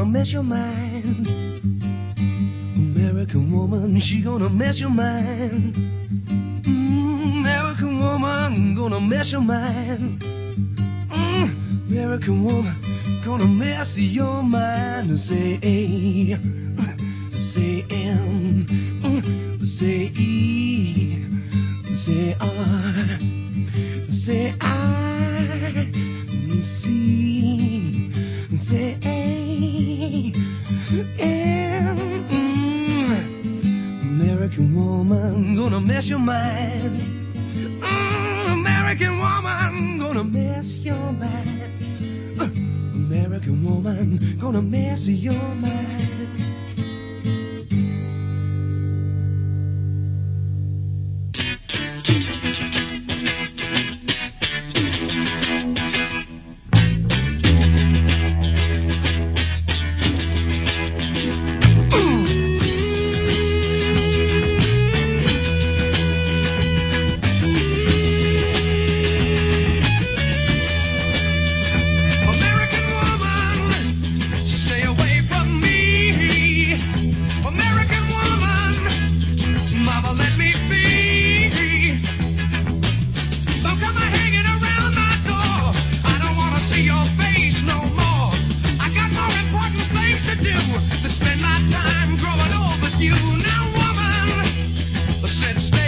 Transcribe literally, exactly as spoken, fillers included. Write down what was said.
mess your mind. American woman, she gonna mess your mind. Mm, American woman, gonna mess your mind. Mm, American woman, gonna mess your mind. Say A, say M, say E, say R, say I, C, say A, M. Mm, American woman, gonna mess your mind. Mm, American woman, gonna mess your mind. Uh, American woman, gonna mess your mind. Spend my time growing old with you. Now, woman, said stay